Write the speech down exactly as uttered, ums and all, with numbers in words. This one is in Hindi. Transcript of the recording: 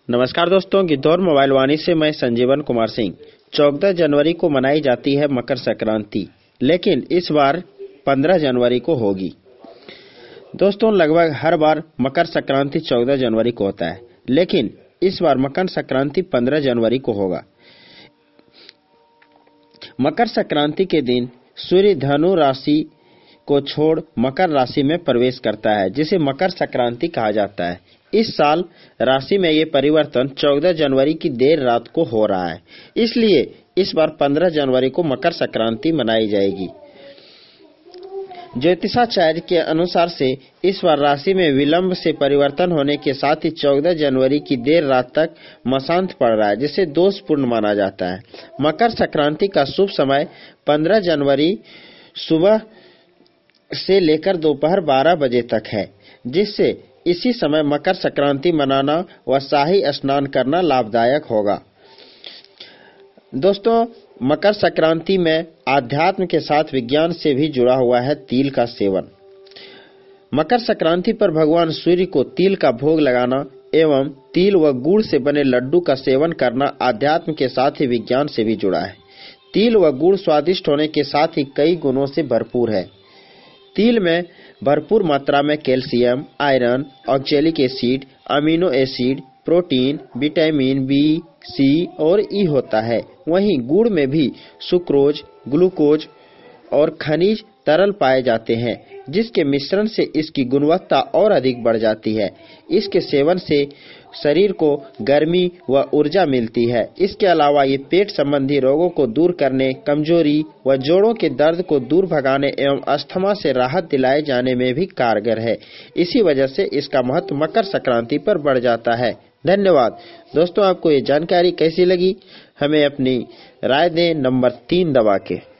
नमस्कार दोस्तों, गिद्धौर मोबाइल वाणी से मैं संजीवन कुमार सिंह। चौदह जनवरी को मनाई जाती है मकर संक्रांति, लेकिन इस बार पंद्रह जनवरी को होगी। दोस्तों, लगभग हर बार मकर संक्रांति चौदह जनवरी को होता है, लेकिन इस बार मकर संक्रांति पंद्रह जनवरी को होगा। मकर संक्रांति के दिन सूर्य धनु राशि को छोड़ मकर राशि में प्रवेश करता है, जिसे मकर संक्रांति कहा जाता है। इस साल राशि में ये परिवर्तन चौदह जनवरी की देर रात को हो रहा है, इसलिए इस बार पंद्रह जनवरी को मकर संक्रांति मनाई जाएगी। ज्योतिषाचार्य के अनुसार से इस बार राशि में विलंब से परिवर्तन होने के साथ ही चौदह जनवरी की देर रात तक मसांत पड़ रहा है, जिसे दोषपूर्ण माना जाता है। मकर संक्रांति का शुभ समय पंद्रह जनवरी सुबह से लेकर दोपहर बारह बजे तक है, जिससे इसी समय मकर संक्रांति मनाना व शाही स्नान करना लाभदायक होगा। दोस्तों, मकर संक्रांति में आध्यात्म के साथ विज्ञान से भी जुड़ा हुआ है तिल का सेवन। मकर संक्रांति पर भगवान सूर्य को तिल का भोग लगाना एवं तिल व गुड़ से बने लड्डू का सेवन करना आध्यात्म के साथ ही विज्ञान से भी जुड़ा है। तिल व गुड़ स्वादिष्ट होने के साथ ही कई गुणों से भरपूर है। तिल में भरपूर मात्रा में calcium, iron, oxalic acid, amino acid, protein, vitamin B, C और ई होता है। वहीं गुड़ में भी सुक्रोज, ग्लूकोज और खनिज तरल पाए जाते हैं, जिसके मिश्रण से इसकी गुणवत्ता और अधिक बढ़ जाती है। इसके सेवन से शरीर को गर्मी व ऊर्जा मिलती है। इसके अलावा ये पेट संबंधी रोगों को दूर करने, कमजोरी व जोड़ों के दर्द को दूर भगाने एवं अस्थमा से राहत दिलाए जाने में भी कारगर है। इसी वजह से इसका महत्व मकर संक्रांति पर बढ़ जाता है। धन्यवाद दोस्तों, आपको ये जानकारी कैसी लगी हमें अपनी राय दें नंबर तीन दबा के।